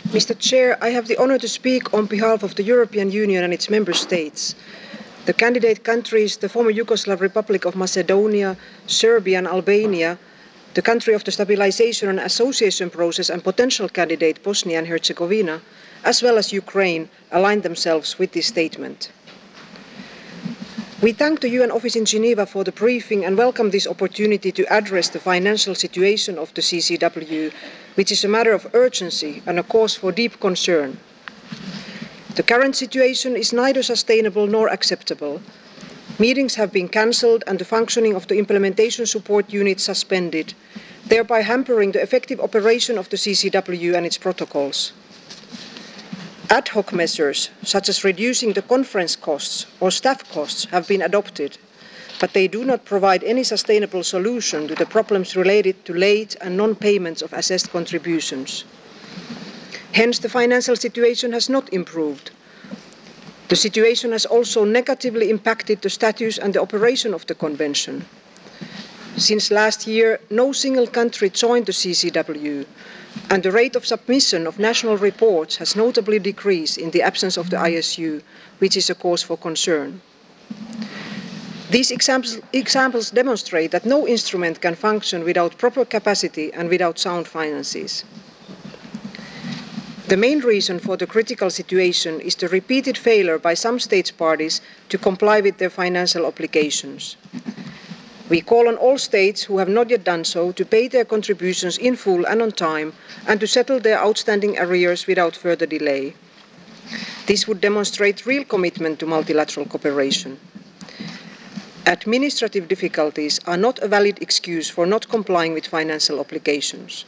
Mr. Chair, I have the honour to speak on behalf of the European Union and its member states. The candidate countries, the former Yugoslav Republic of Macedonia, Serbia and Albania, the country of the stabilisation and association process and potential candidate Bosnia and Herzegovina, as well as Ukraine, aligned themselves with this statement. We thank the UN office in Geneva for the briefing and welcome this opportunity to address the financial situation of the CCW, which is a matter of urgency and a cause for deep concern. The current situation is neither sustainable nor acceptable. Meetings have been cancelled and the functioning of the implementation support unit suspended, thereby hampering the effective operation of the CCW and its protocols. Ad hoc measures, such as reducing the conference costs or staff costs, have been adopted, but they do not provide any sustainable solution to the problems related to late and non-payments of assessed contributions. Hence, the financial situation has not improved. The situation has also negatively impacted the status and the operation of the Convention. Since last year, no single country joined the CCW, and the rate of submission of national reports has notably decreased in the absence of the ISU, which is a cause for concern. These examples demonstrate that no instrument can function without proper capacity and without sound finances. The main reason for the critical situation is the repeated failure by some states parties to comply with their financial obligations. We call on all states who have not yet done so to pay their contributions in full and on time and to settle their outstanding arrears without further delay. This would demonstrate real commitment to multilateral cooperation. Administrative difficulties are not a valid excuse for not complying with financial obligations.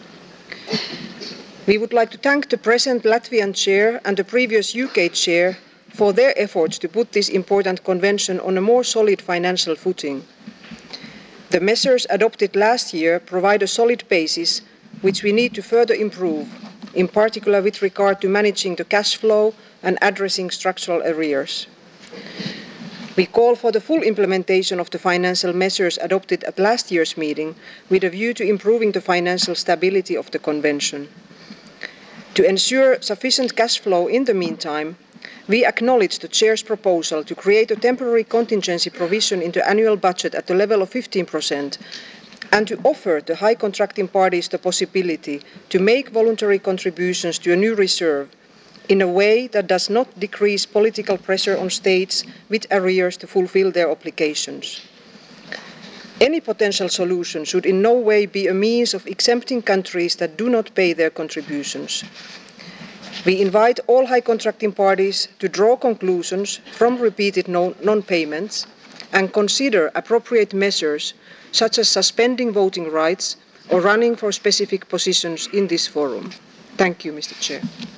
We would like to thank the present Latvian chair and the previous UK chair for their efforts to put this important convention on a more solid financial footing. The measures adopted last year provide a solid basis which we need to further improve, in particular with regard to managing the cash flow and addressing structural arrears. We call for the full implementation of the financial measures adopted at last year's meeting with a view to improving the financial stability of the Convention. To ensure sufficient cash flow in the meantime, we acknowledge the Chair's proposal to create a temporary contingency provision in the annual budget at the level of 15% and to offer the high contracting parties the possibility to make voluntary contributions to a new reserve in a way that does not decrease political pressure on states with arrears to fulfil their obligations. Any potential solution should in no way be a means of exempting countries that do not pay their contributions. We invite all high contracting parties to draw conclusions from repeated non-payments and consider appropriate measures such as suspending voting rights or running for specific positions in this forum. Thank you, Mr. Chair.